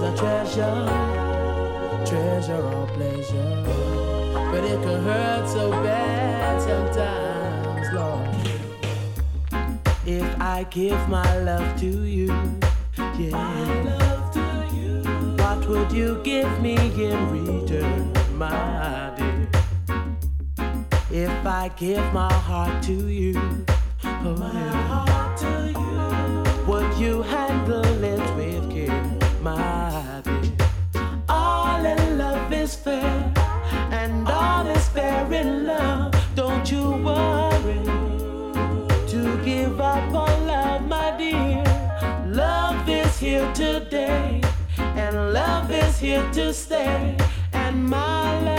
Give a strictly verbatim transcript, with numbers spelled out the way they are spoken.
a treasure, treasure or pleasure, but it can hurt so bad sometimes, Lord. If I give my love to you, yeah, my love to you, what would you give me in return, my dear? If I give my heart to you, oh my yeah, heart to you, would you handle it with care, my dear? All in love is fair, and all is fair in love. Don't you worry to give up on love, my dear. Love is here today, and love is here to stay, and my love